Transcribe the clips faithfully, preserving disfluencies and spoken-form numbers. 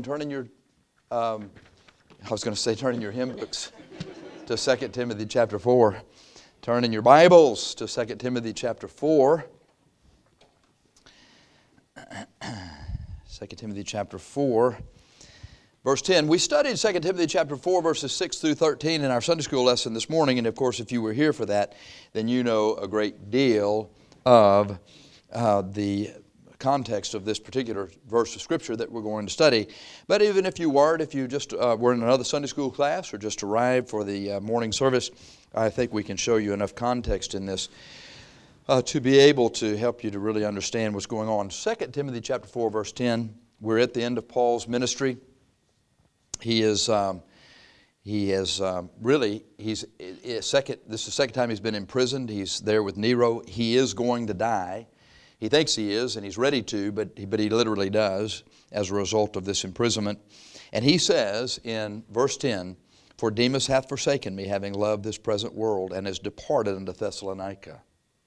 turn in your, um, I was going to say turn in your hymn books to Second Timothy chapter four. Turn in your Bibles to Second Timothy chapter four. Second Timothy chapter four, verse ten. We studied Second Timothy chapter four, verses six through thirteen in our Sunday school lesson this morning. And of course, if you were here for that, then you know a great deal of uh, the context of this particular verse of Scripture that we're going to study. But even if you weren't, if you just uh, were in another Sunday school class or just arrived for the uh, morning service, I think we can show you enough context in this uh, to be able to help you to really understand what's going on. Second Timothy chapter four, verse ten, we're at the end of Paul's ministry. He is, um, he is um, really, he's second. This is the second time he's been imprisoned. He's there with Nero. He is going to die. He thinks he is, and he's ready to, but he, but he literally does as a result of this imprisonment. And he says in verse ten, "For Demas hath forsaken me, having loved this present world, and is departed unto Thessalonica."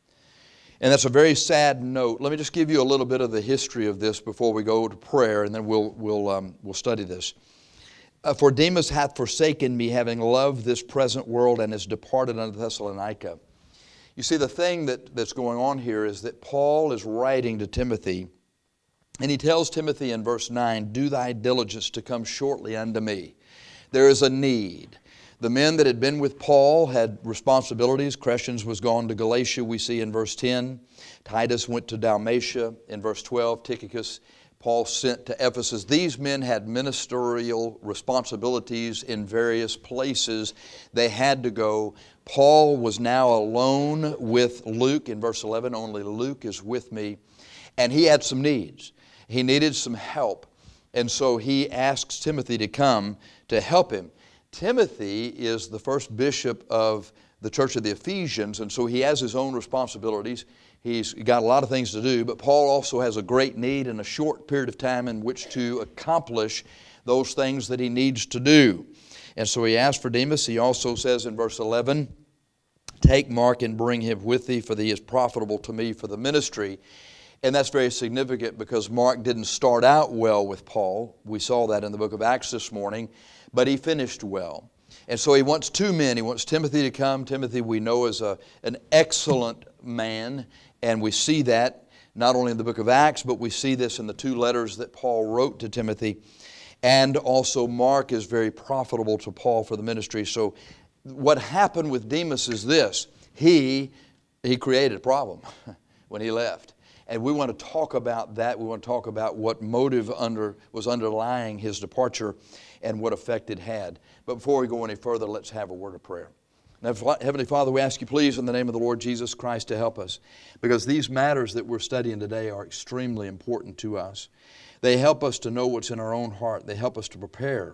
And that's a very sad note. Let me just give you a little bit of the history of this before we go to prayer, and then we'll we'll um, we'll study this. Uh, "For Demas hath forsaken me, having loved this present world, and is departed unto Thessalonica." You see, the thing that, that's going on here is that Paul is writing to Timothy, and he tells Timothy in verse nine, "Do thy diligence to come shortly unto me." There is a need. The men that had been with Paul had responsibilities. Crescens was gone to Galatia, we see in verse ten. Titus went to Dalmatia in verse twelve. Tychicus, Paul sent to Ephesus. These men had ministerial responsibilities in various places. They had to go. Paul was now alone with Luke in verse eleven. "Only Luke is with me." And he had some needs. He needed some help. And so he asks Timothy to come to help him. Timothy is the first bishop of the church of the Ephesians, and so he has his own responsibilities. He's got a lot of things to do, but Paul also has a great need in a short period of time in which to accomplish those things that he needs to do. And so he asked for Demas. He also says in verse eleven, "Take Mark and bring him with thee, for he is profitable to me for the ministry." And that's very significant because Mark didn't start out well with Paul. We saw that in the book of Acts this morning, but he finished well. And so he wants two men. He wants Timothy to come. Timothy we know is a, an excellent man, and we see that not only in the book of Acts, but we see this in the two letters that Paul wrote to Timothy. And also Mark is very profitable to Paul for the ministry. So what happened with Demas is this. He, he created a problem when he left. And we want to talk about that. We want to talk about what motive under was underlying his departure and what effect it had. But before we go any further, let's have a word of prayer. Now, Heavenly Father, we ask you please in the name of the Lord Jesus Christ to help us, because these matters that we're studying today are extremely important to us. They help us to know what's in our own heart. They help us to prepare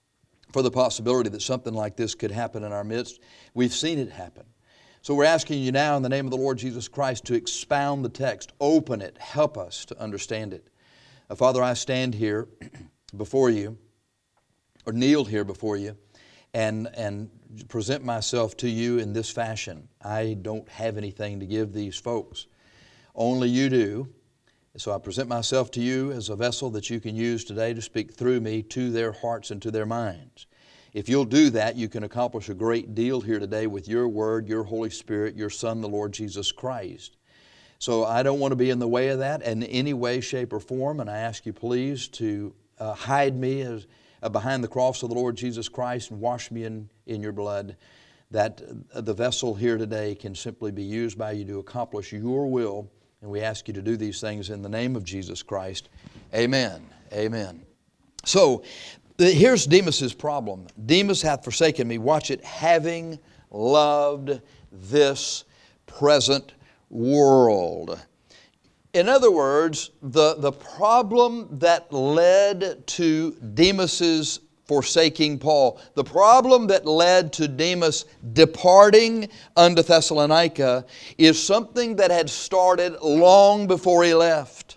for the possibility that something like this could happen in our midst. We've seen it happen. So we're asking you now in the name of the Lord Jesus Christ to expound the text, open it, help us to understand it. Uh, Father, I stand here before you, or kneel here before you, and, and present myself to you in this fashion. I don't have anything to give these folks. Only you do. So I present myself to you as a vessel that you can use today to speak through me to their hearts and to their minds. If you'll do that, you can accomplish a great deal here today with your Word, your Holy Spirit, your Son, the Lord Jesus Christ. So I don't want to be in the way of that in any way, shape, or form, and I ask you please to uh, hide me as, uh, behind the cross of the Lord Jesus Christ and wash me in, in your blood, that uh, the vessel here today can simply be used by you to accomplish your will, and we ask you to do these things in the name of Jesus Christ. Amen. Amen. So, here's Demas's problem. "Demas hath forsaken me," watch it, "having loved this present world." In other words, the, the problem that led to Demas's forsaking Paul, the problem that led to Demas departing unto Thessalonica is something that had started long before he left.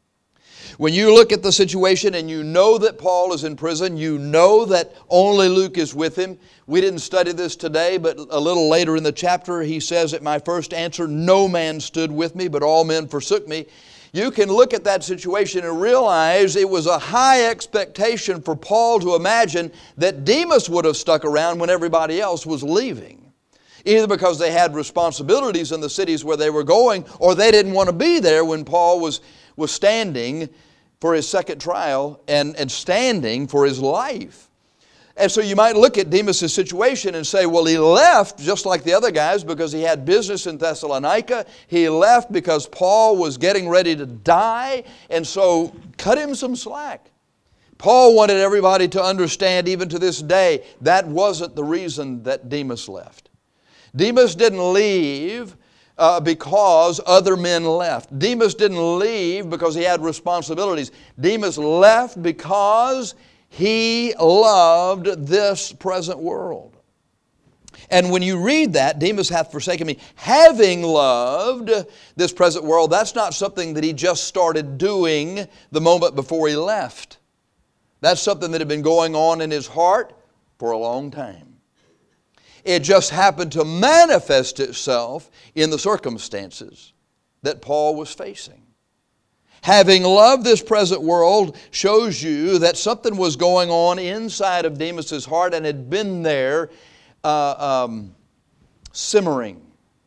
When you look at the situation and you know that Paul is in prison, you know that only Luke is with him. We didn't study this today, but a little later in the chapter he says, "At my first answer no man stood with me, but all men forsook me." you can look at that situation and realize it was a high expectation for Paul to imagine that Demas would have stuck around when everybody else was leaving. Either because they had responsibilities in the cities where they were going, or they didn't want to be there when Paul was, was standing for his second trial and, and standing for his life. And so you might look at Demas' situation and say, well, he left just like the other guys because he had business in Thessalonica. He left because Paul was getting ready to die, and so cut him some slack. Paul wanted everybody to understand, even to this day, that wasn't the reason that Demas left. Demas didn't leave uh, because other men left. Demas didn't leave because he had responsibilities. Demas left because he loved this present world. And when you read that, Demas hath forsaken me, having loved this present world, that's not something that he just started doing the moment before he left. That's something that had been going on in his heart for a long time. It just happened to manifest itself in the circumstances that Paul was facing. Having loved this present world shows you that something was going on inside of Demas' heart and had been there uh, um, simmering.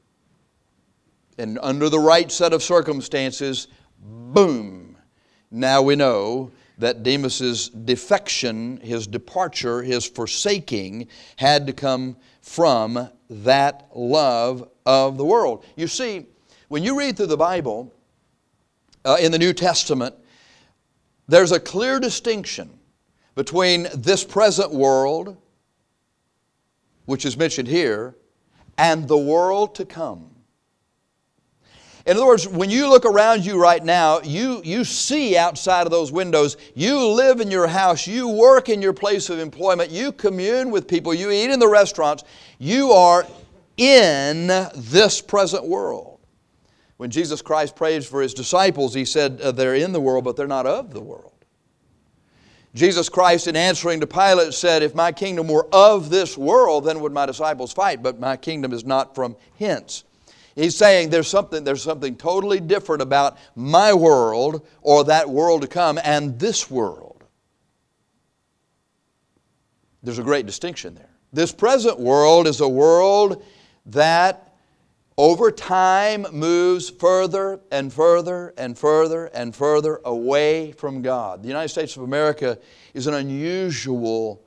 And under the right set of circumstances, boom, now we know that Demas' defection, his departure, his forsaking had to come from that love of the world. You see, when you read through the Bible, uh, in the New Testament, there's a clear distinction between this present world, which is mentioned here, and the world to come. In other words, when you look around you right now, you, you see outside of those windows, you live in your house, you work in your place of employment, you commune with people, you eat in the restaurants, you are in this present world. When Jesus Christ prayed for His disciples, He said, they're in the world, but they're not of the world. Jesus Christ, in answering to Pilate, said, if my kingdom were of this world, then would my disciples fight, but my kingdom is not from hence. He's saying there's something, there's something totally different about my world or that world to come and this world. There's a great distinction there. This present world is a world that over time moves further and further and further and further away from God. The United States of America is an unusual,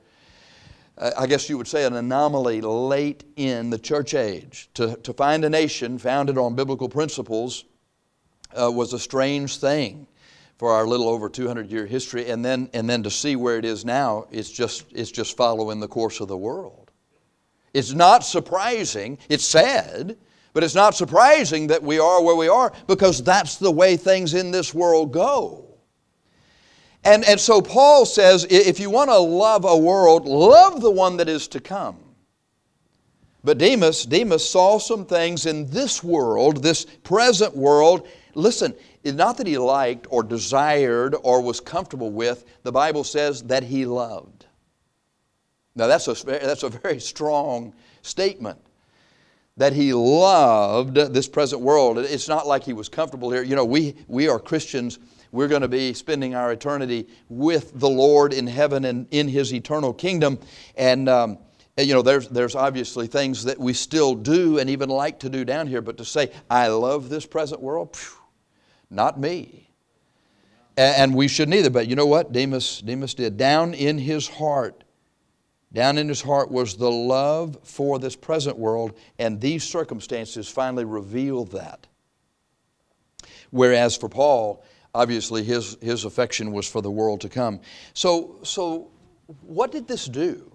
I guess you would say an anomaly late in the church age. To, to find a nation founded on biblical principles uh, was a strange thing for our little over two hundred year history. And then, and then to see where it is now, it's just, it's just following the course of the world. It's not surprising, it's sad, but it's not surprising that we are where we are because that's the way things in this world go. And, and so Paul says, if you want to love a world, love the one that is to come. But Demas, Demas saw some things in this world, this present world. Listen, it's not that he liked or desired or was comfortable with. The Bible says that he loved. Now that's a, that's a very strong statement. That he loved this present world. It's not like he was comfortable here. You know, we, we are Christians. We're going to be spending our eternity with the Lord in heaven and in His eternal kingdom. And, um, and you know, there's, there's obviously things that we still do and even like to do down here. But to say, I love this present world, phew, not me. And, and we shouldn't either. But you know what? Demas, Demas did. Down in his heart, down in his heart was the love for this present world. And these circumstances finally revealed that. Whereas for Paul, obviously, his, his affection was for the world to come. So, so what did this do?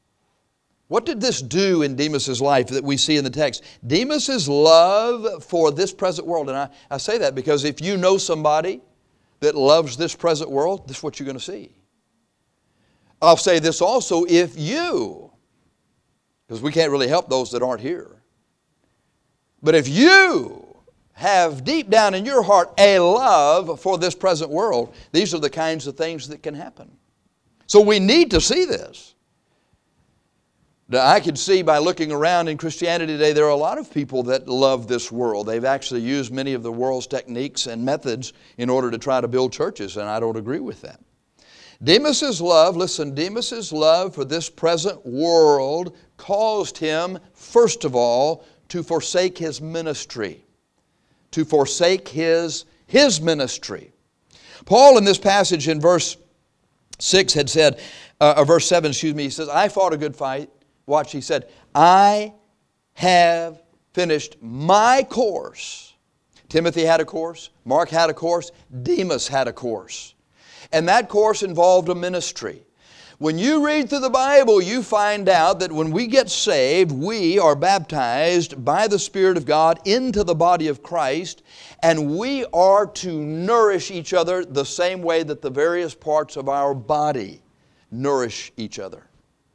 What did this do in Demas' life that we see in the text? Demas' love for this present world, and I, I say that because if you know somebody that loves this present world, this is what you're going to see. I'll say this also, if you, because we can't really help those that aren't here, but if you have deep down in your heart a love for this present world, these are the kinds of things that can happen. So we need to see this. Now, I could see by looking around in Christianity today, there are a lot of people that love this world. They've actually used many of the world's techniques and methods in order to try to build churches, and I don't agree with that. Demas's love, listen, Demas's love for this present world caused him, first of all, to forsake his ministry. To forsake his, his ministry. Paul in this passage in verse six had said, uh, or verse seven, excuse me, he says, I fought a good fight. Watch, he said, I have finished my course. Timothy had a course. Mark had a course. Demas had a course. And that course involved a ministry. When you read through the Bible, you find out that when we get saved, we are baptized by the Spirit of God into the body of Christ, and we are to nourish each other the same way that the various parts of our body nourish each other.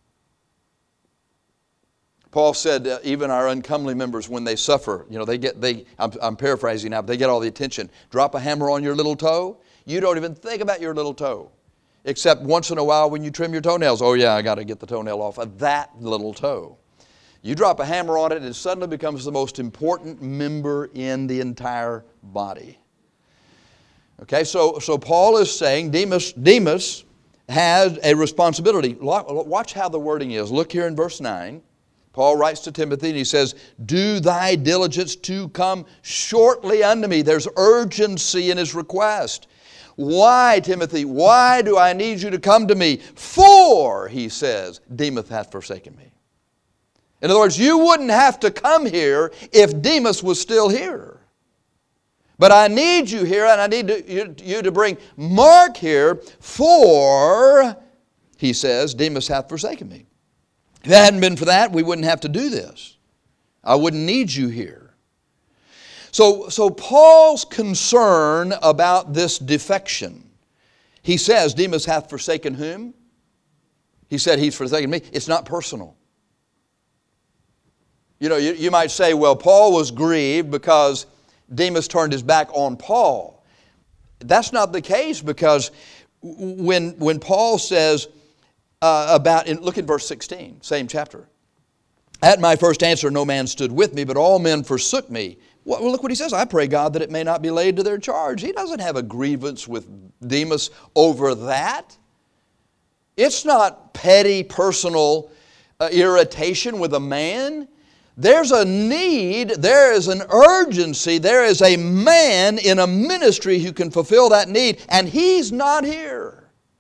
Paul said, uh, even our uncomely members, when they suffer, you know, they get, they, I'm, I'm paraphrasing now, but they get all the attention. Drop a hammer on your little toe, you don't even think about your little toe. Except once in a while when you trim your toenails, oh yeah, I got to get the toenail off of that little toe. You drop a hammer on it and it suddenly becomes the most important member in the entire body. Okay, so, so Paul is saying Demas, Demas has a responsibility. Watch how the wording is. Look here in verse nine. Paul writes to Timothy and he says, do thy diligence to come shortly unto me. There's urgency in his request. Why, Timothy, why do I need you to come to me? For, he says, Demas hath forsaken me. In other words, you wouldn't have to come here if Demas was still here. But I need you here, and I need to, you, you to bring Mark here, for, he says, Demas hath forsaken me. If it hadn't been for that, we wouldn't have to do this. I wouldn't need you here. So, so Paul's concern about this defection, he says, Demas hath forsaken whom? He said he's forsaken me. It's not personal. You know, you, you might say, well, Paul was grieved because Demas turned his back on Paul. That's not the case, because when, when Paul says, Uh, about, in, look at verse sixteen, same chapter. At my first answer no man stood with me, but all men forsook me. Well, look what he says. I pray God that it may not be laid to their charge. He doesn't have a grievance with Demas over that. It's not petty personal uh, irritation with a man. There's a need, there is an urgency, there is a man in a ministry who can fulfill that need, and he's not here.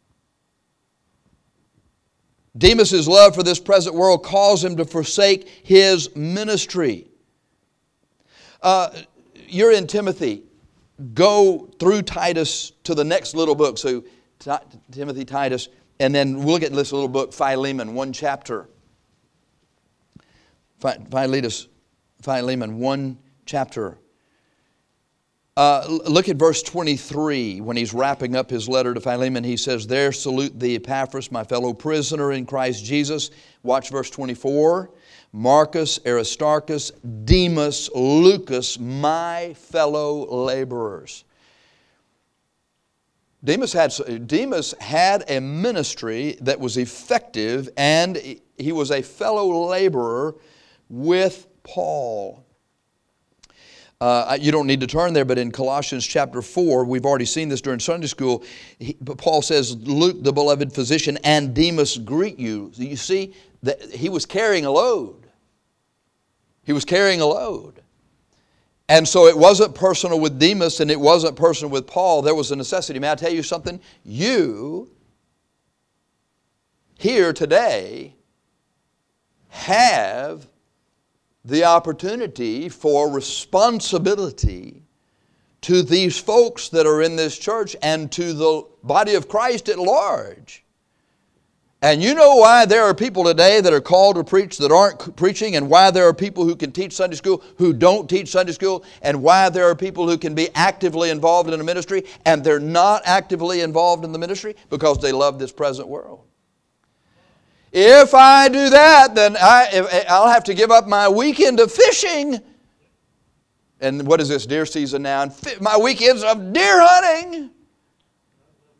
Demas' love for this present world caused him to forsake his ministry. Uh, you're in Timothy. Go through Titus to the next little book. So T- Timothy, Titus, and then we'll look at this little book, Philemon, one chapter. Philetus, Philemon, one chapter. Uh, look at verse twenty-three. When he's wrapping up his letter to Philemon, he says, there salute thee Epaphras, my fellow prisoner in Christ Jesus. Watch verse twenty-four. Marcus, Aristarchus, Demas, Lucas, my fellow laborers. Demas had, Demas had a ministry that was effective, and he was a fellow laborer with Paul. Uh, you don't need to turn there, but in Colossians chapter four, we've already seen this during Sunday school, he, Paul says, Luke, the beloved physician, and Demas greet you. You see, that he was carrying a load. He was carrying a load. And so it wasn't personal with Demas, and it wasn't personal with Paul. There was a necessity. May I tell you something? You, here today, have the opportunity for responsibility to these folks that are in this church and to the body of Christ at large. And you know why there are people today that are called to preach that aren't preaching, and why there are people who can teach Sunday school who don't teach Sunday school, and why there are people who can be actively involved in a ministry and they're not actively involved in the ministry? Because they love this present world. If I do that, then I, I'll have to give up my weekend of fishing. And what is this, deer season now? And my weekends of deer hunting.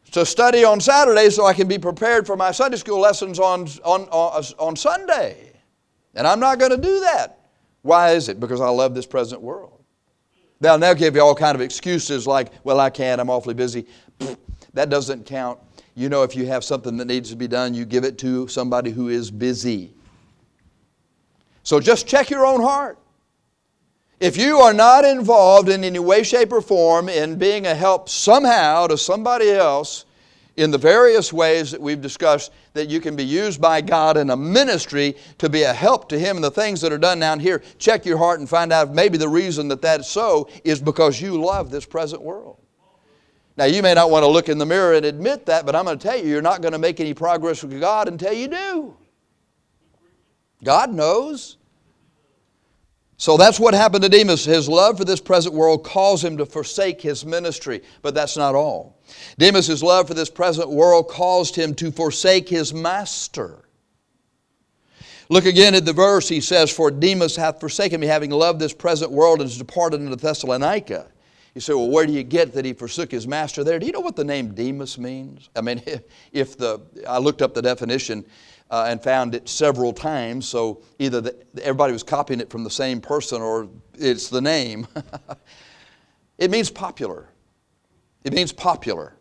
to study on Saturday so I can be prepared for my Sunday school lessons on, on, on, on Sunday. And I'm not going to do that. Why is it? Because I love this present world. They'll now give you all kind of excuses like, well, I can't, I'm awfully busy. That doesn't count. You know, if you have something that needs to be done, you give it to somebody who is busy. So just check your own heart. If you are not involved in any way, shape, or form in being a help somehow to somebody else in the various ways that we've discussed, that you can be used by God in a ministry to be a help to Him in the things that are done down here, check your heart and find out if maybe the reason that that's so is because you love this present world. Now, you may not want to look in the mirror and admit that, but I'm going to tell you, you're not going to make any progress with God until you do. God knows. So that's what happened to Demas. His love for this present world caused him to forsake his ministry. But that's not all. Demas' love for this present world caused him to forsake his master. Look again at the verse. He says, for Demas hath forsaken me, having loved this present world, and is departed into Thessalonica. You say, well, where do you get that he forsook his master there? Do you know what the name Demas means? I mean, if, if the, I looked up the definition uh, and found it several times, so either the, everybody was copying it from the same person or it's the name. It means popular. It means popular.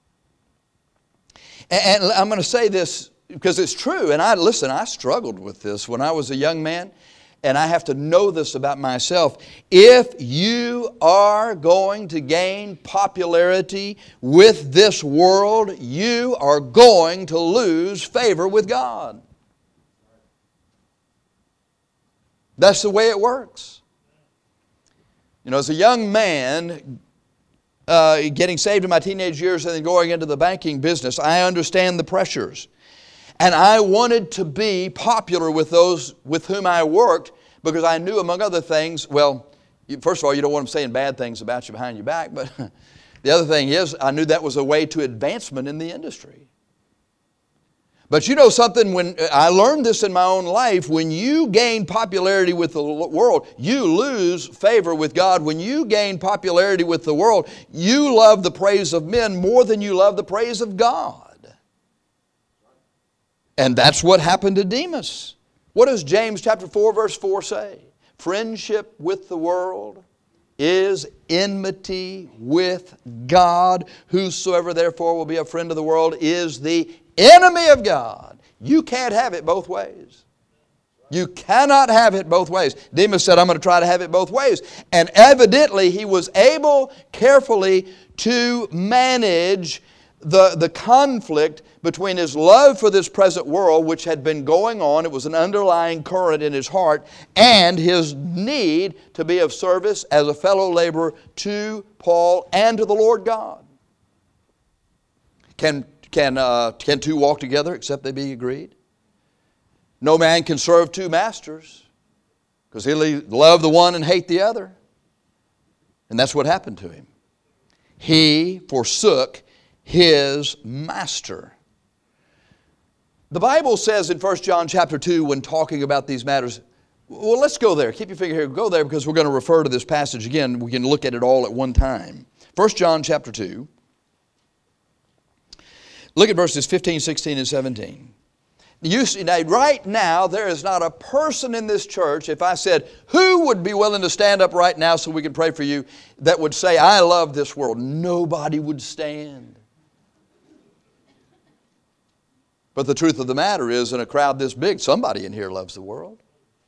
And, and I'm going to say this because it's true. And I listen, I struggled with this when I was a young man. And I have to know this about myself. If you are going to gain popularity with this world, you are going to lose favor with God. That's the way it works. You know, as a young man, uh, getting saved in my teenage years and then going into the banking business, I understand the pressures. And I wanted to be popular with those with whom I worked because I knew, among other things, well, first of all, you don't want them saying bad things about you behind your back, but the other thing is I knew that was a way to advancement in the industry. But you know something, when I learned this in my own life, when you gain popularity with the world, you lose favor with God. When you gain popularity with the world, you love the praise of men more than you love the praise of God. And that's what happened to Demas. What does James chapter four verse four say? Friendship with the world is enmity with God. Whosoever therefore will be a friend of the world is the enemy of God. You can't have it both ways. You cannot have it both ways. Demas said, I'm going to try to have it both ways. And evidently he was able carefully to manage the, the conflict between his love for this present world, which had been going on, it was an underlying current in his heart, and his need to be of service as a fellow laborer to Paul and to the Lord God. Can, can, uh, can two walk together except they be agreed? No man can serve two masters, because he'll love the one and hate the other. And that's what happened to him. He forsook his master. The Bible says in First John chapter two, when talking about these matters, well, let's go there. Keep your finger here. Go there because we're going to refer to this passage again. We can look at it all at one time. First John chapter two. Look at verses fifteen, sixteen, and seventeen. You see, now, right now, there is not a person in this church, if I said, who would be willing to stand up right now so we can pray for you, that would say, I love this world. Nobody would stand. But the truth of the matter is, in a crowd this big, somebody in here loves the world.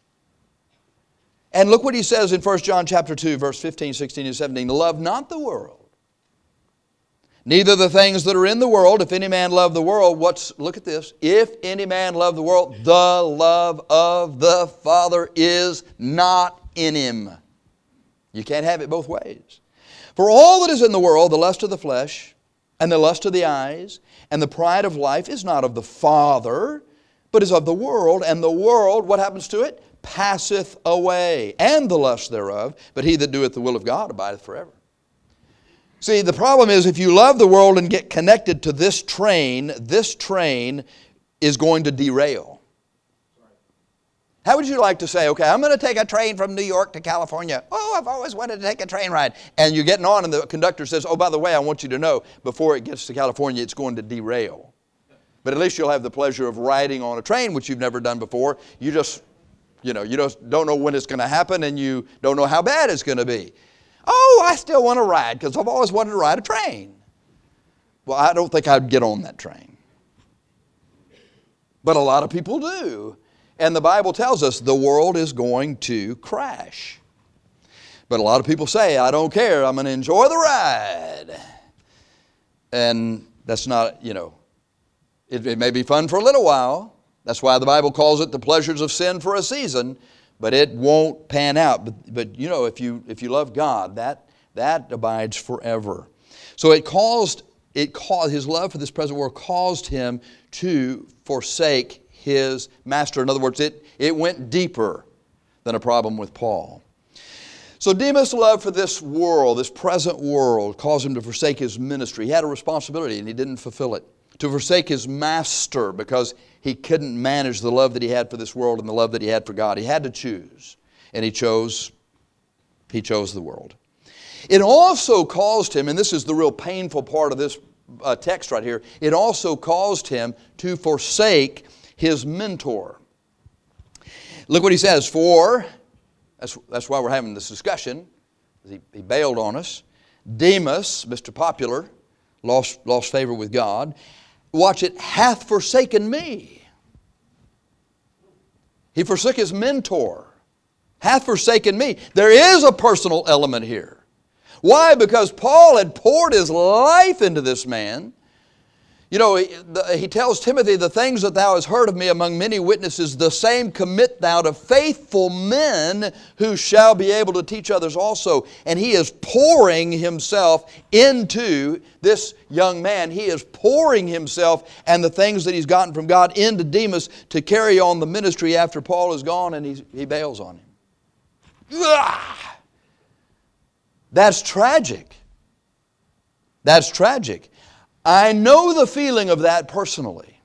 And look what he says in First John chapter two, verse fifteen, sixteen, and seventeen. Love not the world, neither the things that are in the world. If any man love the world, what's, look at this. If any man love the world, the love of the Father is not in him. You can't have it both ways. For all that is in the world, the lust of the flesh, and the lust of the eyes, and the pride of life is not of the Father, but is of the world. And the world, what happens to it? Passeth away, and the lust thereof. But he that doeth the will of God abideth forever. See, the problem is if you love the world and get connected to this train, this train is going to derail. How would you like to say, okay, I'm going to take a train from New York to California. Oh, I've always wanted to take a train ride. And you're getting on and the conductor says, oh, by the way, I want you to know, before it gets to California, it's going to derail. But at least you'll have the pleasure of riding on a train, which you've never done before. You just, you know, you just don't know when it's going to happen, and you don't know how bad it's going to be. Oh, I still want to ride because I've always wanted to ride a train. Well, I don't think I'd get on that train. But a lot of people do. And the Bible tells us the world is going to crash. But a lot of people say, I don't care, I'm going to enjoy the ride. And that's not, you know, it, it may be fun for a little while. That's why the Bible calls it the pleasures of sin for a season, but it won't pan out. But, but you know, if you if you love God, that that abides forever. So it caused it caused his love for this present world caused him to forsake his master. In other words, it, it went deeper than a problem with Paul. So Demas' love for this world, this present world, caused him to forsake his ministry. He had a responsibility and he didn't fulfill it. To forsake his master because he couldn't manage the love that he had for this world and the love that he had for God. He had to choose. And he chose, he chose the world. It also caused him, and this is the real painful part of this uh, text right here, it also caused him to forsake his mentor. Look what he says, for, that's, that's why we're having this discussion, he, he bailed on us. Demas, Mister Popular, lost, lost favor with God. Watch it, hath forsaken me. He forsook his mentor. Hath forsaken me. There is a personal element here. Why? Because Paul had poured his life into this man. You know, he, the, he tells Timothy, the things that thou hast heard of me among many witnesses, the same commit thou to faithful men who shall be able to teach others also. And he is pouring himself into this young man. He is pouring himself and the things that he's gotten from God into Demas to carry on the ministry after Paul is gone, and he, he bails on him. Ugh! That's tragic. That's tragic. I know the feeling of that personally.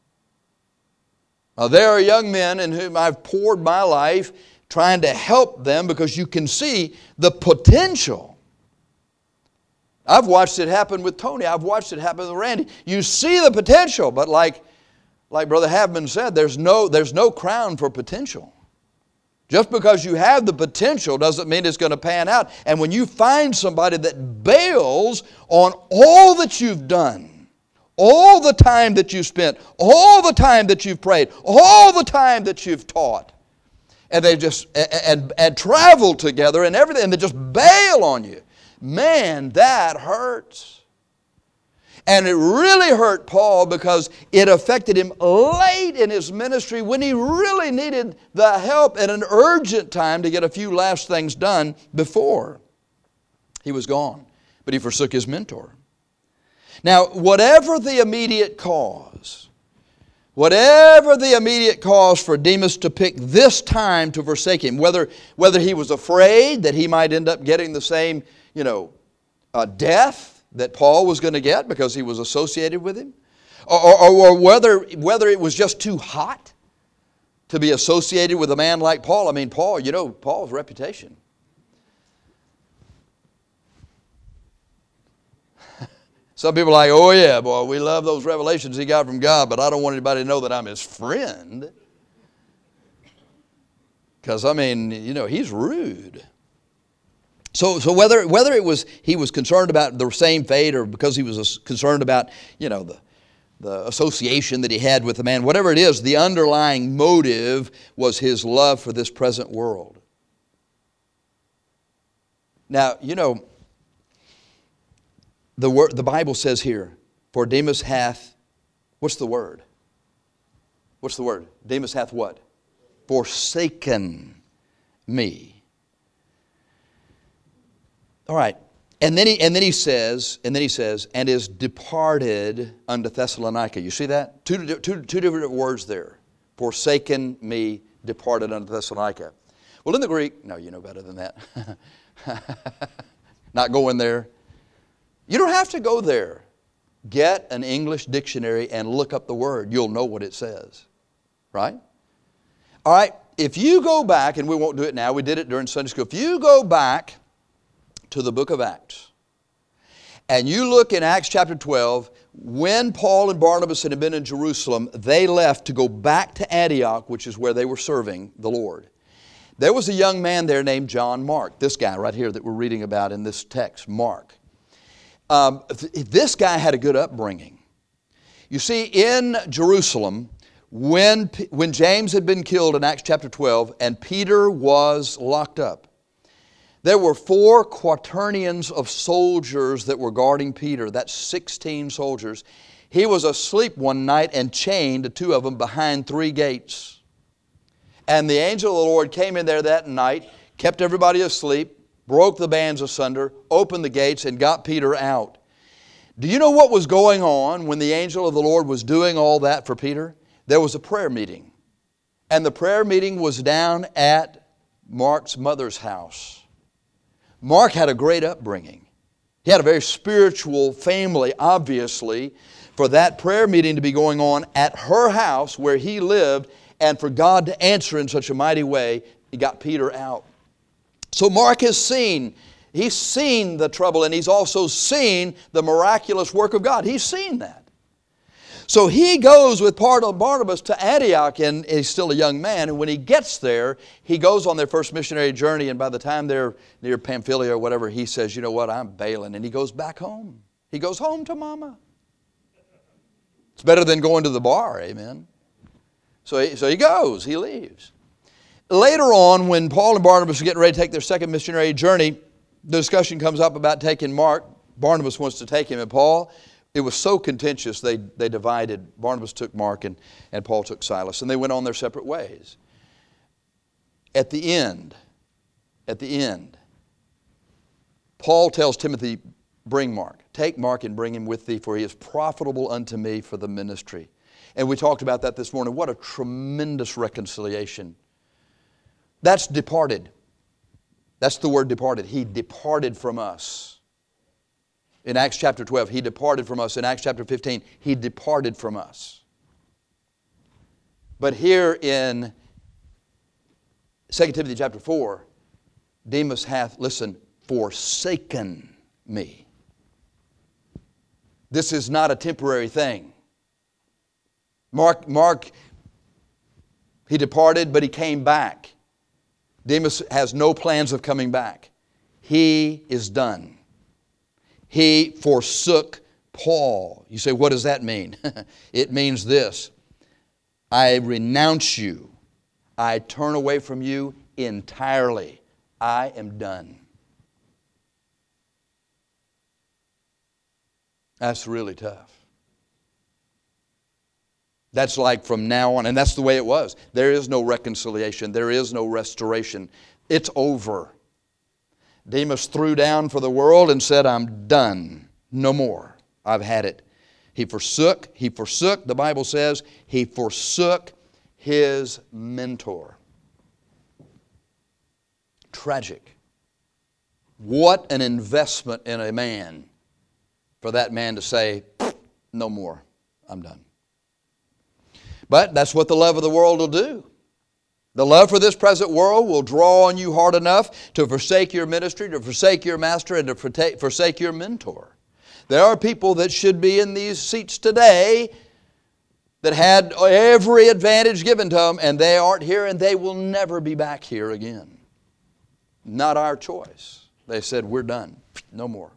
Now, there are young men in whom I've poured my life trying to help them because you can see the potential. I've watched it happen with Tony. I've watched it happen with Randy. You see the potential, but like, like Brother Havman said, there's no, there's no crown for potential. Just because you have the potential doesn't mean it's going to pan out. And when you find somebody that bails on all that you've done, all the time that you've spent, all the time that you've prayed, all the time that you've taught, and they just and, and, and travel together and everything, and they just bail on you, man, that hurts. And it really hurt Paul because it affected him late in his ministry when he really needed the help at an urgent time to get a few last things done before he was gone. But he forsook his mentor. Now, whatever the immediate cause, whatever the immediate cause for Demas to pick this time to forsake him, whether, whether he was afraid that he might end up getting the same, you know, uh, death that Paul was going to get because he was associated with him, or, or, or whether, whether it was just too hot to be associated with a man like Paul. I mean, Paul, you know, Paul's reputation. Some people are like, oh yeah, boy, we love those revelations he got from God, but I don't want anybody to know that I'm his friend. Because, I mean, you know, he's rude. So, so whether whether it was he was concerned about the same fate, or because he was concerned about, you know, the the association that he had with the man, whatever it is, the underlying motive was his love for this present world. Now, you know, the word the Bible says here, for Demas hath, what's the word? What's the word? Demas hath what? Forsaken me. All right, and then he and then he says, and then he says, and is departed unto Thessalonica. You see that? Two, two, two different words there. Forsaken me, departed unto Thessalonica. Well, in the Greek, no, you know better than that. Not going there. You don't have to go there. Get an English dictionary and look up the word. You'll know what it says. Right? All right, if you go back, and we won't do it now, we did it during Sunday school. If you go back to the book of Acts, and you look in Acts chapter twelve, when Paul and Barnabas had been in Jerusalem, they left to go back to Antioch, which is where they were serving the Lord. There was a young man there named John Mark, this guy right here that we're reading about in this text, Mark. Um, this guy had a good upbringing. You see, in Jerusalem, when, when James had been killed in Acts chapter twelve and Peter was locked up, there were four quaternions of soldiers that were guarding Peter. That's sixteen soldiers. He was asleep one night and chained, two of them, behind three gates. And the angel of the Lord came in there that night, kept everybody asleep, broke the bands asunder, opened the gates, and got Peter out. Do you know what was going on when the angel of the Lord was doing all that for Peter? There was a prayer meeting. And the prayer meeting was down at Mark's mother's house. Mark had a great upbringing. He had a very spiritual family, obviously, for that prayer meeting to be going on at her house where he lived, and for God to answer in such a mighty way. He got Peter out. So Mark has seen, he's seen the trouble, and he's also seen the miraculous work of God. He's seen that. So he goes with Paul and Barnabas to Antioch, and he's still a young man. And when he gets there, he goes on their first missionary journey, and by the time they're near Pamphylia or whatever, he says, you know what, I'm bailing. And he goes back home. He goes home to mama. It's better than going to the bar, amen. So he, so he goes, he leaves. Later on, when Paul and Barnabas are getting ready to take their second missionary journey, the discussion comes up about taking Mark. Barnabas wants to take him, and Paul, it was so contentious, they, they divided. Barnabas took Mark, and, and Paul took Silas, and they went on their separate ways. At the end, at the end, Paul tells Timothy, bring Mark. Take Mark and bring him with thee, for he is profitable unto me for the ministry. And we talked about that this morning. What a tremendous reconciliation. That's departed. That's the word departed. He departed from us. In Acts chapter twelve, He departed from us. In Acts chapter fifteen, He departed from us. But here in Second Timothy chapter four, Demas hath, listen, forsaken me. This is not a temporary thing. Mark, Mark, he departed, but he came back. Demas has no plans of coming back. He is done. He forsook Paul. You say, what does that mean? It means this: I renounce you. I turn away from you entirely. I am done. That's really tough. That's like from now on, and that's the way it was. There is no reconciliation. There is no restoration. It's over. Demas threw down for the world and said, I'm done. No more. I've had it. He forsook, he forsook, the Bible says, he forsook his mentor. Tragic. What an investment in a man for that man to say, no more. I'm done. But that's what the love of the world will do. The love for this present world will draw on you hard enough to forsake your ministry, to forsake your master, and to forsake your mentor. There are people that should be in these seats today that had every advantage given to them, and they aren't here, and they will never be back here again. Not our choice. They said, we're done. No more.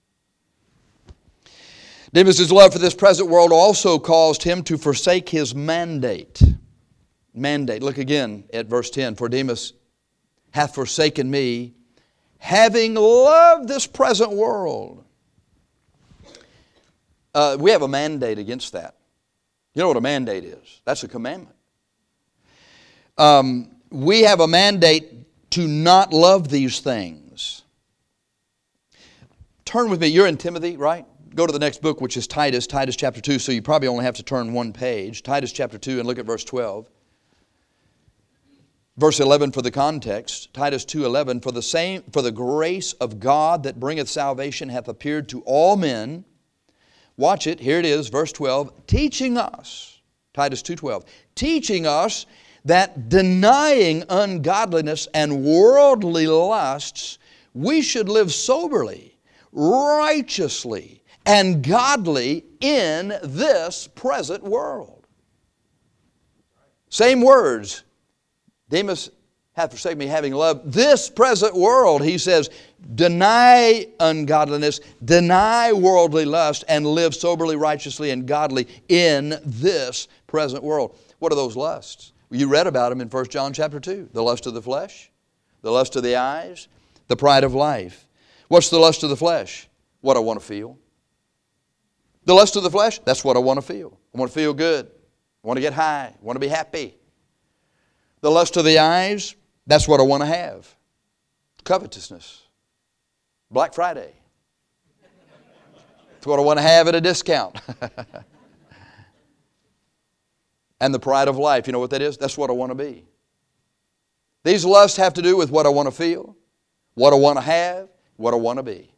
Demas' love for this present world also caused him to forsake his mandate. Mandate. Look again at verse ten. For Demas hath forsaken me, having loved this present world. Uh, we have a mandate against that. You know what a mandate is? That's a commandment. Um, we have a mandate to not love these things. Turn with me. You're in Timothy, right? Go to the next book, which is Titus, Titus chapter two, so you probably only have to turn one page. Titus chapter two, and look at verse twelve. Verse eleven for the context. Titus two eleven, for the same, for the grace of God that bringeth salvation hath appeared to all men. Watch it, here it is, verse twelve, teaching us, Titus two twelve, teaching us that denying ungodliness and worldly lusts, we should live soberly, righteously, and godly in this present world. Same words. Demas hath forsaken me, having loved this present world. He says, deny ungodliness, deny worldly lust, and live soberly, righteously, and godly in this present world. What are those lusts? You read about them in First John chapter two. The lust of the flesh, the lust of the eyes, the pride of life. What's the lust of the flesh? What I want to feel. The lust of the flesh, that's what I want to feel. I want to feel good. I want to get high. I want to be happy. The lust of the eyes, that's what I want to have. Covetousness. Black Friday. That's what I want to have at a discount. And the pride of life, you know what that is? That's what I want to be. These lusts have to do with what I want to feel, what I want to have, what I want to be.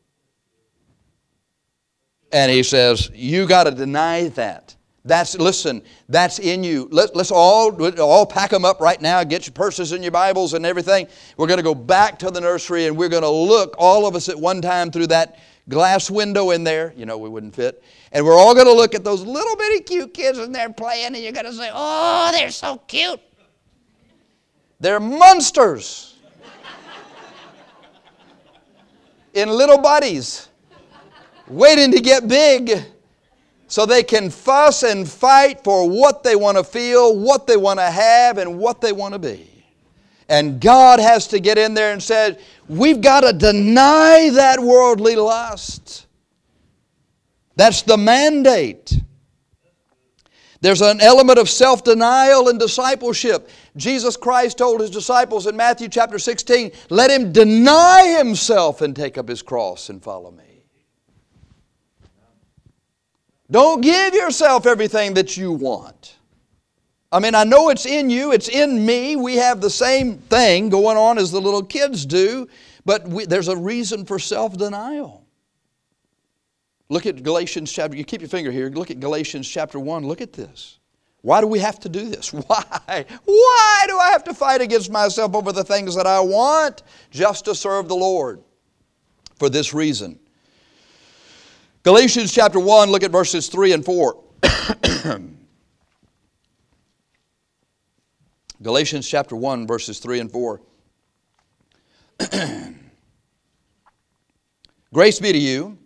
And he says, you got to deny that. That's, listen, that's in you. Let, let's all, all pack them up right now. Get your purses and your Bibles and everything. We're going to go back to the nursery and we're going to look, all of us at one time, through that glass window in there. You know, we wouldn't fit. And we're all going to look at those little bitty cute kids in there playing, and you're going to say, oh, they're so cute. They're monsters in little bodies, waiting to get big so they can fuss and fight for what they want to feel, what they want to have, and what they want to be. And God has to get in there and say, we've got to deny that worldly lust. That's the mandate. There's an element of self-denial and discipleship. Jesus Christ told His disciples in Matthew chapter sixteen, let him deny himself and take up his cross and follow me. Don't give yourself everything that you want. I mean, I know it's in you, it's in me. We have the same thing going on as the little kids do, but we, there's a reason for self-denial. Look at Galatians chapter, you keep your finger here, look at Galatians chapter one, look at this. Why do we have to do this? Why? Why do I have to fight against myself over the things that I want just to serve the Lord? For this reason. Galatians chapter one, look at verses three and four. Galatians chapter one, verses three and four. Grace be to you,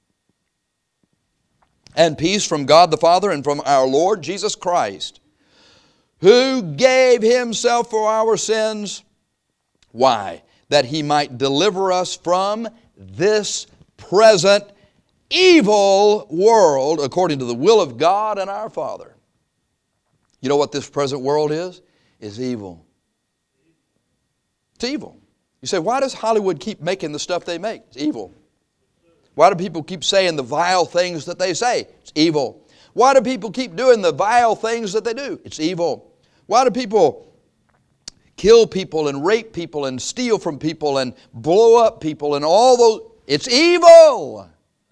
and peace from God the Father and from our Lord Jesus Christ, who gave Himself for our sins. Why? That He might deliver us from this present evil world according to the will of God and our Father. You know what this present world is? It's evil. It's evil. You say, why does Hollywood keep making the stuff they make? It's evil. Why do people keep saying the vile things that they say? It's evil. Why do people keep doing the vile things that they do? It's evil. Why do people kill people and rape people and steal from people and blow up people and all those? It's evil.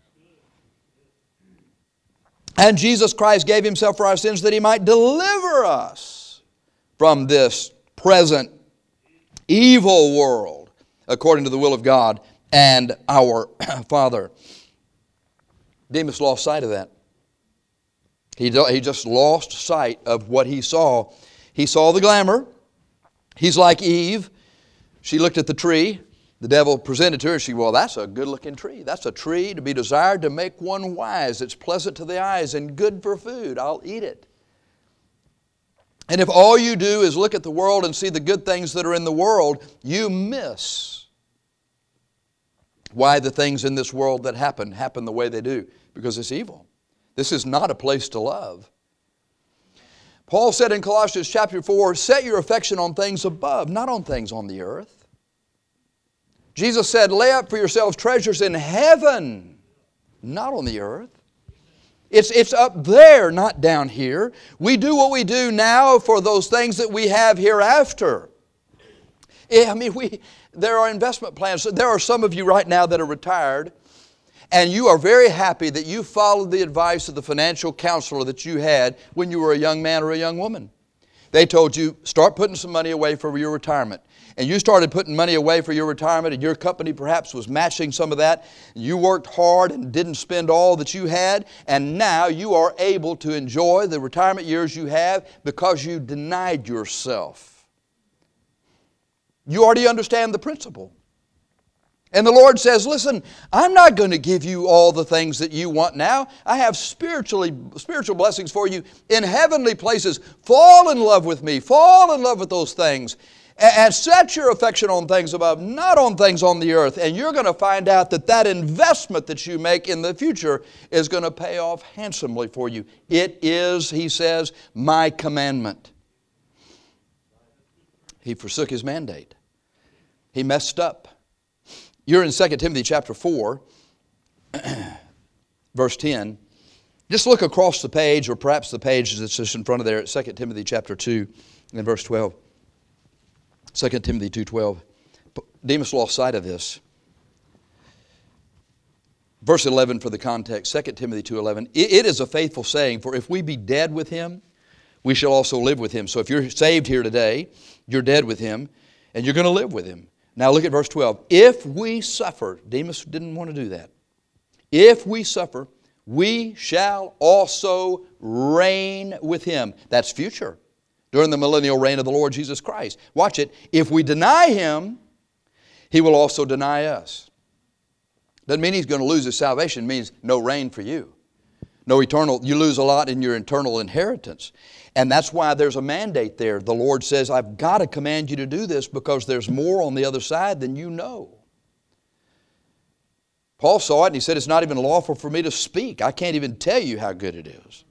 And Jesus Christ gave Himself for our sins that He might deliver us from this present evil world according to the will of God and our Father. Demas lost sight of that. He, he just lost sight of what he saw. He saw the glamour. He's like Eve. She looked at the tree. The devil presented to her. She, well, that's a good-looking tree. That's a tree to be desired to make one wise. It's pleasant to the eyes and good for food. I'll eat it. And if all you do is look at the world and see the good things that are in the world, you miss why the things in this world that happen, happen the way they do. Because it's evil. This is not a place to love. Paul said in Colossians chapter four, set your affection on things above, not on things on the earth. Jesus said, lay up for yourselves treasures in heaven, not on the earth. It's, it's up there, not down here. We do what we do now for those things that we have hereafter. I mean, we, there are investment plans. There are some of you right now that are retired, and you are very happy that you followed the advice of the financial counselor that you had when you were a young man or a young woman. They told you, start putting some money away for your retirement. And you started putting money away for your retirement, and your company perhaps was matching some of that. You worked hard and didn't spend all that you had, and now you are able to enjoy the retirement years you have because you denied yourself. You already understand the principle. And the Lord says, listen, I'm not going to give you all the things that you want now. I have spiritually, spiritual blessings for you in heavenly places. Fall in love with me. Fall in love with those things. And set your affection on things above, not on things on the earth. And you're going to find out that that investment that you make in the future is going to pay off handsomely for you. It is, he says, my commandment. He forsook his mandate. He messed up. You're in Second Timothy chapter four, verse ten. Just look across the page, or perhaps the page that's just in front of there at Second Timothy chapter two and verse twelve. Second Timothy two twelve. Demas lost sight of this. Verse eleven for the context, Second Timothy two eleven. It is a faithful saying, for if we be dead with him, we shall also live with him. So if you're saved here today, you're dead with him, and you're going to live with him. Now look at verse twelve. If we suffer, Demas didn't want to do that. If we suffer, we shall also reign with him. That's future. During the millennial reign of the Lord Jesus Christ. Watch it. If we deny him, he will also deny us. Doesn't mean he's going to lose his salvation. It means no reign for you. No eternal. You lose a lot in your eternal inheritance. And that's why there's a mandate there. The Lord says, I've got to command you to do this because there's more on the other side than you know. Paul saw it and he said, it's not even lawful for me to speak. I can't even tell you how good it is.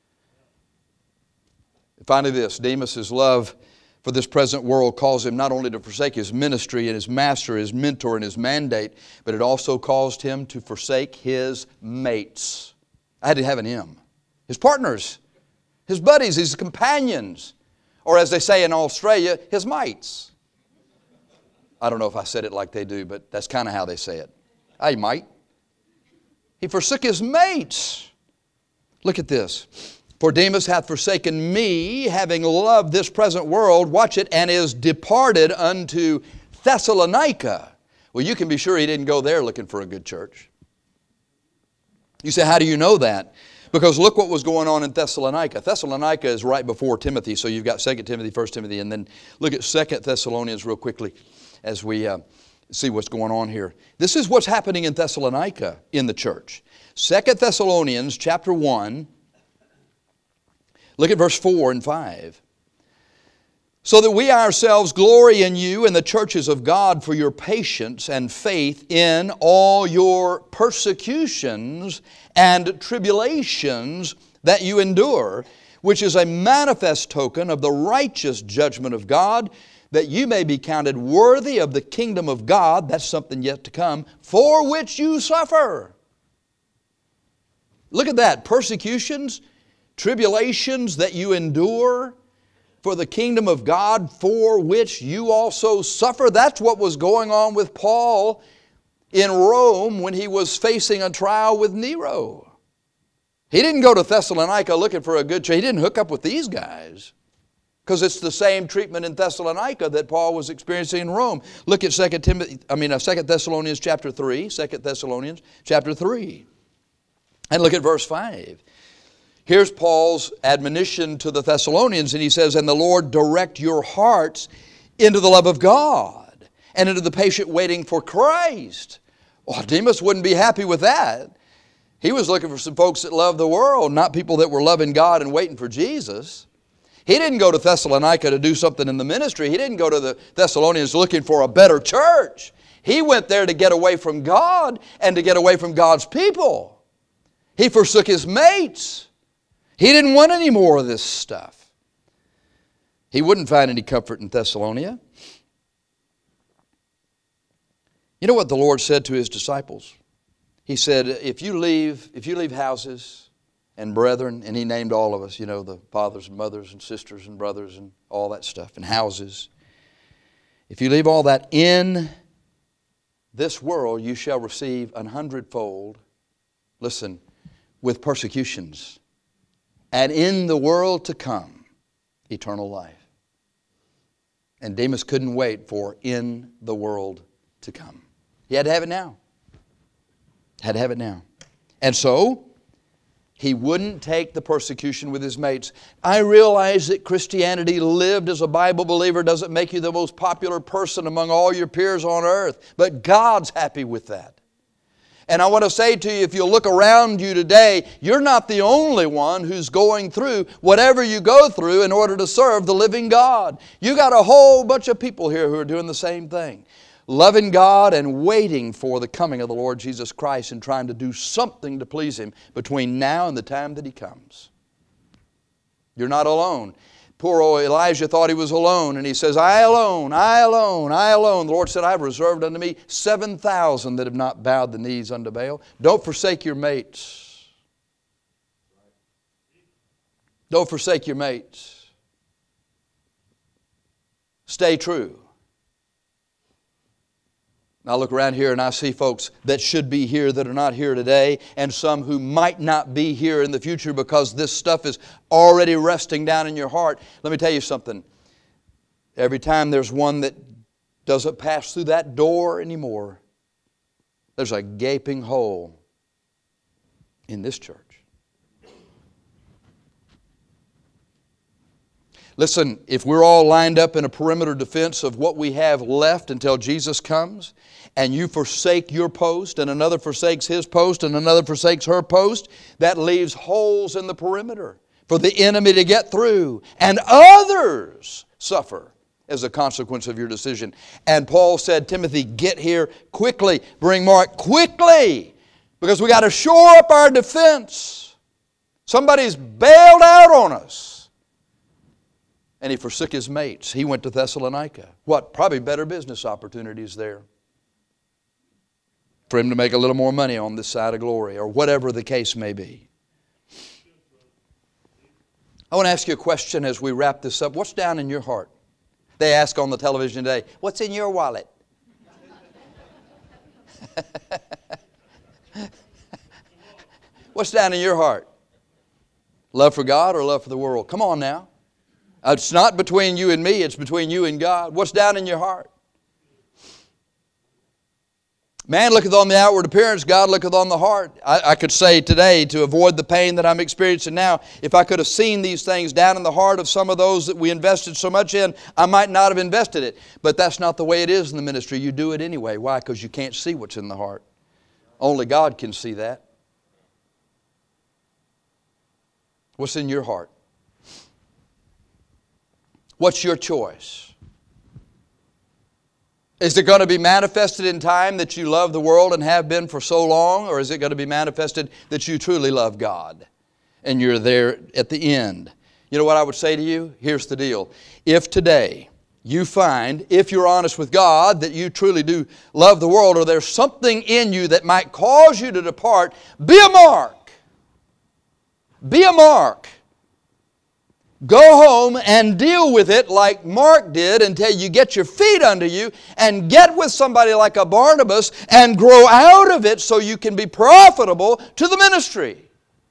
Finally this, Demas' love for this present world caused him not only to forsake his ministry and his master, his mentor, and his mandate, but it also caused him to forsake his mates. I had to have an M. His partners, his buddies, his companions, or as they say in Australia, his mates. I don't know if I said it like they do, but that's kind of how they say it. Hey, mate. He forsook his mates. Look at this. For Demas hath forsaken me, having loved this present world, watch it, and is departed unto Thessalonica. Well, you can be sure he didn't go there looking for a good church. You say, how do you know that? Because look what was going on in Thessalonica. Thessalonica is right before Timothy, so you've got Second Timothy, First Timothy, and then look at Second Thessalonians real quickly as we uh, see what's going on here. This is what's happening in Thessalonica in the church. Second Thessalonians chapter one, look at verse four and five. So that we ourselves glory in you and the churches of God for your patience and faith in all your persecutions and tribulations that you endure, which is a manifest token of the righteous judgment of God, that you may be counted worthy of the kingdom of God, that's something yet to come, for which you suffer. Look at that, persecutions, tribulations that you endure for the kingdom of God, for which you also suffer. That's what was going on with Paul in Rome when he was facing a trial with Nero. He didn't go to Thessalonica looking for a good church. He didn't hook up with these guys because it's the same treatment in Thessalonica that Paul was experiencing in Rome. Look at Second Timothy, I mean uh, Second Thessalonians chapter three, Second Thessalonians chapter three, and look at verse five. Here's Paul's admonition to the Thessalonians, and he says, and the Lord direct your hearts into the love of God and into the patient waiting for Christ. Well, Demas wouldn't be happy with that. He was looking for some folks that love the world, not people that were loving God and waiting for Jesus. He didn't go to Thessalonica to do something in the ministry. He didn't go to the Thessalonians looking for a better church. He went there to get away from God and to get away from God's people. He forsook his mates. He didn't want any more of this stuff. He wouldn't find any comfort in Thessalonica. You know what the Lord said to his disciples? He said, if you leave, if you leave houses and brethren, and he named all of us, you know, the fathers and mothers and sisters and brothers and all that stuff, and houses. If you leave all that in this world, you shall receive an hundredfold, listen, with persecutions. And in the world to come, eternal life. And Demas couldn't wait for in the world to come. He had to have it now. Had to have it now. And so, he wouldn't take the persecution with his mates. I realize that Christianity lived as a Bible believer doesn't make you the most popular person among all your peers on earth. But God's happy with that. And I want to say to you, if you look around you today, you're not the only one who's going through whatever you go through in order to serve the living God. You got a whole bunch of people here who are doing the same thing. Loving God and waiting for the coming of the Lord Jesus Christ and trying to do something to please Him between now and the time that He comes. You're not alone. Poor old Elijah thought he was alone, and he says, I alone, I alone, I alone. The Lord said, I have reserved unto me seven thousand that have not bowed the knees unto Baal. Don't forsake your mates. Don't forsake your mates. Stay true. I look around here and I see folks that should be here that are not here today, and some who might not be here in the future because this stuff is already resting down in your heart. Let me tell you something. Every time there's one that doesn't pass through that door anymore, there's a gaping hole in this church. Listen, if we're all lined up in a perimeter defense of what we have left until Jesus comes, and you forsake your post, and another forsakes his post, and another forsakes her post, that leaves holes in the perimeter for the enemy to get through, and others suffer as a consequence of your decision. And Paul said, Timothy, get here quickly. Bring Mark quickly, because we got to shore up our defense. Somebody's bailed out on us. And he forsook his mates. He went to Thessalonica. What? Probably better business opportunities there for him to make a little more money on this side of glory, or whatever the case may be. I want to ask you a question as we wrap this up. What's down in your heart? They ask on the television today, what's in your wallet? What's down in your heart? Love for God or love for the world? Come on now. It's not between you and me, it's between you and God. What's down in your heart? Man looketh on the outward appearance, God looketh on the heart. I, I could say today, to avoid the pain that I'm experiencing now, if I could have seen these things down in the heart of some of those that we invested so much in, I might not have invested it. But that's not the way it is in the ministry. You do it anyway. Why? Because you can't see what's in the heart. Only God can see that. What's in your heart? What's your choice? Is it going to be manifested in time that you love the world and have been for so long? Or is it going to be manifested that you truly love God and you're there at the end? You know what I would say to you? Here's the deal. If today you find, if you're honest with God, that you truly do love the world, or there's something in you that might cause you to depart, be a mark. Be a mark. Go home and deal with it like Mark did until you get your feet under you, and get with somebody like a Barnabas and grow out of it so you can be profitable to the ministry.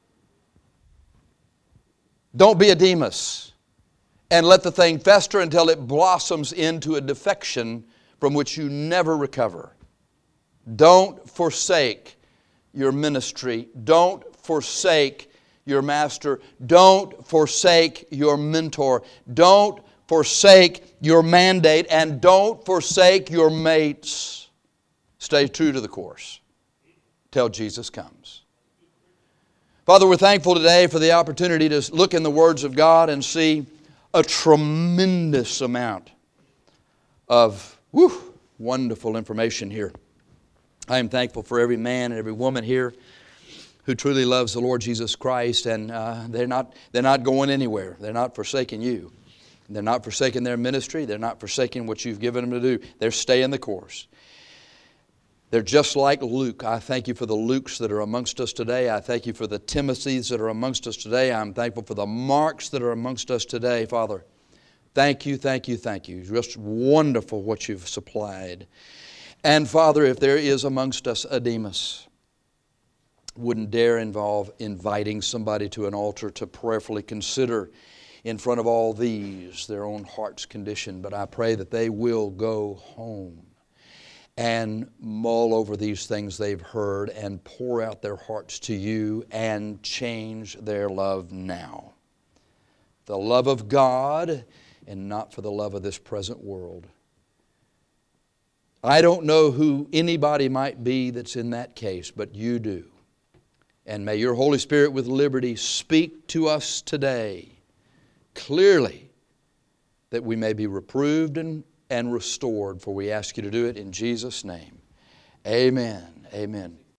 Don't be a Demas and let the thing fester until it blossoms into a defection from which you never recover. Don't forsake your ministry. Don't forsake your master. Don't forsake your mentor. Don't forsake your mandate, and don't forsake your mates. Stay true to the course till Jesus comes. Father, we're thankful today for the opportunity to look in the words of God and see a tremendous amount of whew, wonderful information here. I am thankful for every man and every woman here who truly loves the Lord Jesus Christ, and uh, they're not they're not going anywhere. They're not forsaking you. They're not forsaking their ministry. They're not forsaking what you've given them to do. They're staying the course. They're just like Luke. I thank you for the Lukes that are amongst us today. I thank you for the Timothys that are amongst us today. I'm thankful for the Marks that are amongst us today, Father. Thank you, thank you, thank you. Just wonderful what you've supplied. And Father, if there is amongst us a Demas, wouldn't dare involve inviting somebody to an altar to prayerfully consider in front of all these, their own heart's condition. But I pray that they will go home and mull over these things they've heard and pour out their hearts to you and change their love now. The love of God and not for the love of this present world. I don't know who anybody might be that's in that case, but you do. And may your Holy Spirit with liberty speak to us today clearly, that we may be reproved and, and restored, for we ask you to do it in Jesus' name. Amen. Amen.